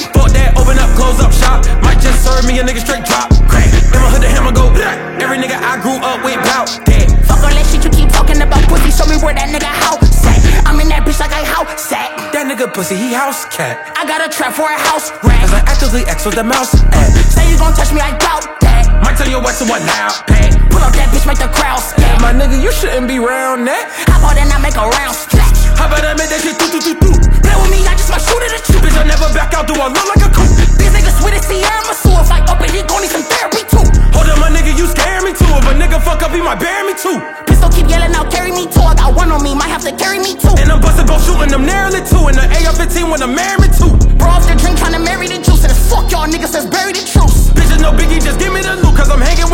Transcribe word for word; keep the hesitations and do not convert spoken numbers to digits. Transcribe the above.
Fuck that, open up, close up shop. Might just serve me a nigga straight drop. Crack, in my hood the hammer go. Every nigga I grew up with bout dead. Fuck all that shit you keep talking about pussy. Show me where that nigga house at. I'm in that bitch like I house at. That nigga pussy, he house cat. I got a trap for a house rat. Cause I actively X with the mouse at. Say you gon' touch me, I doubt that. Might tell your what to what now, pay. Pull up that bitch, make the crowd scat. My nigga, you shouldn't be round that. Hop out and I make a round splash. How about I make that shit do do do do? Play with me, I just might shoot it at you. Bitch, I never back out, do I look like a coupe? These niggas sweet as Sierra Masu. If I up and he gon' need some therapy too. Hold up, my nigga, you scare me too. If a nigga fuck up, he might bury me too. Pistol keep yelling out, carry me too. I got one on me, might have to carry me too. And I'm bustin' both shooting them narrowly too. And the A R fifteen when I'm married too. Bro off the drink tryna marry the juice. And it's fuck y'all niggas that's buried the truth. Bitches no biggie, just give me the loot. Cause I'm hanging with